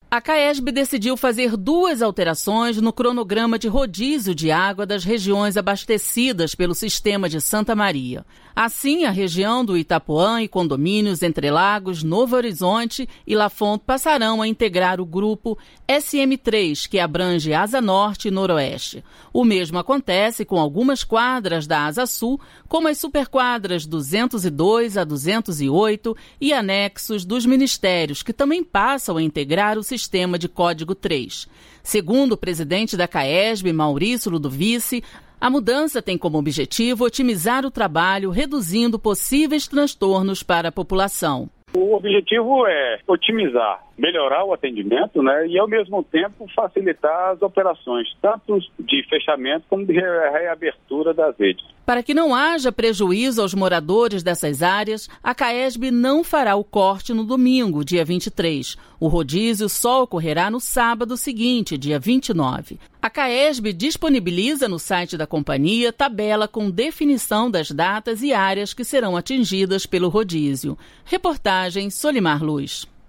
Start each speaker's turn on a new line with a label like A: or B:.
A: A CAESB decidiu fazer 2 alterações no cronograma de rodízio de água das regiões abastecidas pelo sistema de Santa Maria. Assim, a região do Itapuã e condomínios Entre Lagos, Novo Horizonte e Lafont passarão a integrar o grupo SM3, que abrange Asa Norte e Noroeste. O mesmo acontece com algumas quadras da Asa Sul, como as superquadras 202 a 208 e anexos dos ministérios, que também passam a integrar o sistema de Código 3. Segundo o presidente da CAESB, Maurício Ludovici, a mudança tem como objetivo otimizar o trabalho, reduzindo possíveis transtornos para a população.
B: O objetivo é otimizar, melhorar o atendimento, e ao mesmo tempo facilitar as operações, tanto de fechamento como de reabertura das redes.
A: Para que não haja prejuízo aos moradores dessas áreas, a CAESB não fará o corte no domingo, dia 23. O rodízio só ocorrerá no sábado seguinte, dia 29. A CAESB disponibiliza no site da companhia tabela com definição das datas e áreas que serão atingidas pelo rodízio. Reportagem Solimar Luz.